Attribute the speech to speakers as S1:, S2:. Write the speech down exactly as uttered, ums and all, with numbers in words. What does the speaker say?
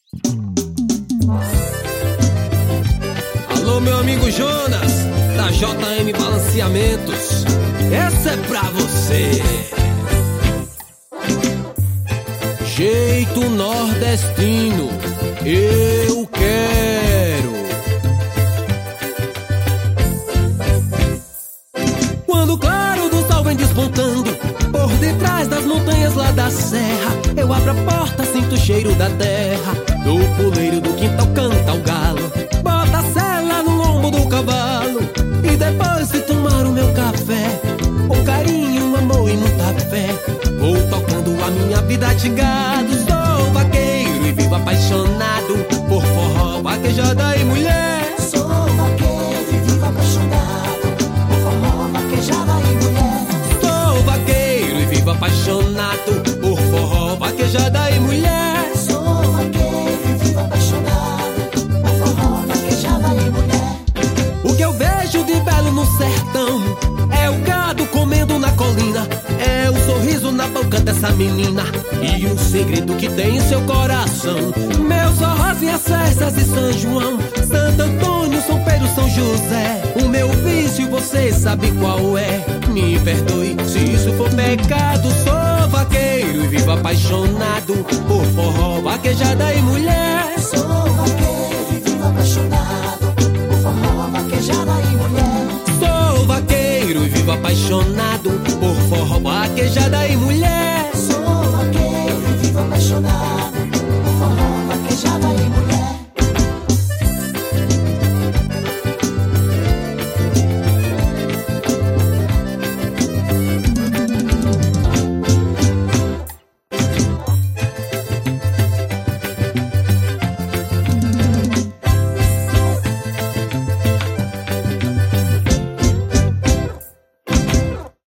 S1: Alô, meu amigo Jonas, da J M Balanceamentos, essa é pra você. Jeito nordestino, eu quero. Quando o claro do sol vem despontando por detrás das montanhas lá da serra, eu abro a porta, sinto o cheiro da terra. Do puleiro do quintal canta o galo, bota a sela no lombo do cavalo, e depois de tomar o meu café, com carinho, amor e muita fé, vou tocando a minha vida de gado. Sou vaqueiro e vivo apaixonado por forró, vaquejada e mulher.
S2: Sou vaqueiro e vivo apaixonado por forró, vaquejada e mulher.
S1: Sou vaqueiro e vivo apaixonado por forró, vaquejada e mulher.
S2: Sou vaqueiro e vivo apaixonado por forró, vaquejada e mulher.
S1: O que eu vejo de belo no sertão é o gado comendo na colina, é o sorriso na boca dessa menina e o segredo que tem em seu coração. Meus forrós, minhas festas e São João, Santo Antônio, São Pedro, São José. O meu vício você sabe qual é, me perdoe se isso for pecado. Sou vaqueiro e vivo apaixonado por forró, vaquejada e mulher.